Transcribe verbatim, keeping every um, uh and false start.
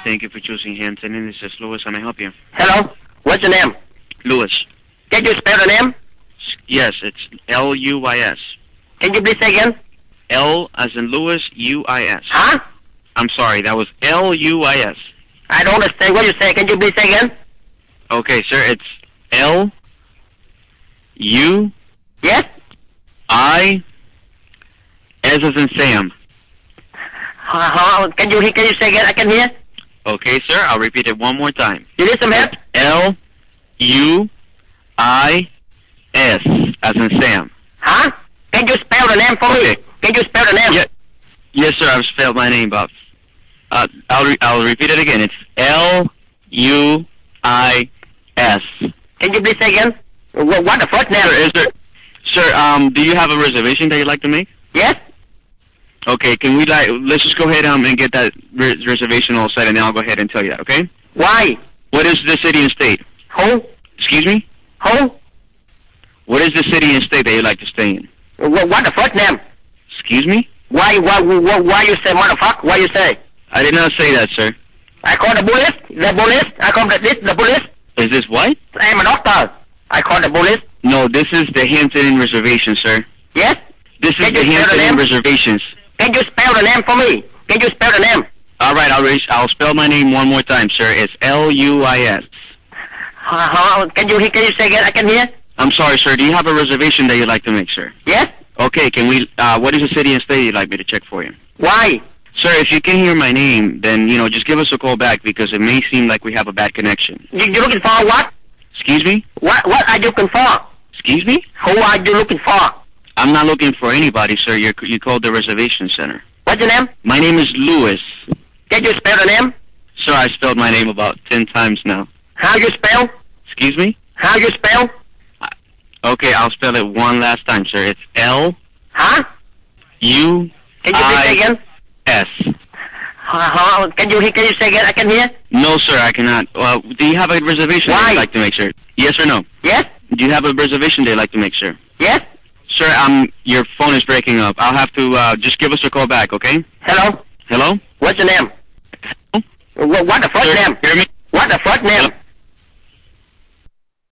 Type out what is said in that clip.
Thank you for choosing Hanson, and this is Louis. How may I help you? Hello? What's your name? Louis. Can you spell the name? Yes, it's L U Y S. Can you please say again? L as in Louis, U I S. Huh? I'm sorry, that was L U I S. I don't understand what you say. Can you please say again? Okay, sir, it's L U Yes? I S as in Sam. Uh-huh. Can you can you say again? I can hear. Okay, sir, I'll repeat it one more time. You need some help? L U I S as in Sam. Huh? Can you spell the name for Okay. me? Can you spell the name? Yeah. Yes, sir, I've spelled my name, but uh, I'll re I'll repeat it again. It's L U I S. Can you please say again? What, what the first name? Sir, is there, sir, um, do you have a reservation that you'd like to make? Yes? Okay, can we like let's just go ahead um and get that res reservation all set, and then I'll go ahead and tell you that. Okay? Why? What is the city and state? Who? Excuse me? Who? What is the city and state that you'd like to stay in? What, what the first name? Excuse me? Why, why, why, why you say motherfucker? Why you say? I did not say that, sir. I call the police. The police. I call the, this, the police. Is this what? I am a doctor. I call the police. No, this is the Hampton Inn reservation, sir. Yes? This is Can the you spell Hampton the Inn name? reservations. Can you spell the name for me? Can you spell the name? All right, I'll raise, I'll spell my name one more time, sir. It's L U I S. Uh-huh. Can you can you say again? I can hear. I'm sorry, sir. Do you have a reservation that you'd like to make, sir? Yes? Okay, can we, uh, what is the city and state you'd like me to check for you? Why? Sir, if you can hear my name, then, you know, just give us a call back because it may seem like we have a bad connection. You, you looking for what? Excuse me? What what are you looking for? Excuse me? Who are you looking for? I'm not looking for anybody, sir. You're, you called the reservation center. What's your name? My name is Louis. Can you spell the name? Sir, I spelled my name about ten times now. How you spell? Excuse me? How you spell? Okay, I'll spell it one last time, sir. It's L Huh? U Can you please say I again? S. Uh-huh. Can you can you say again? I can hear. No, sir, I cannot. Uh, do you have a reservation that Why? you'd like to make, sir? Yes or no? Yes? Do you have a reservation that you'd like to make, sir? Yes? Sir, um, your phone is breaking up. I'll have to, uh, just give us a call back, okay? Hello? Hello? What's your name? Hello? What, what the first Sir, name? hear me? What the first name? Hello?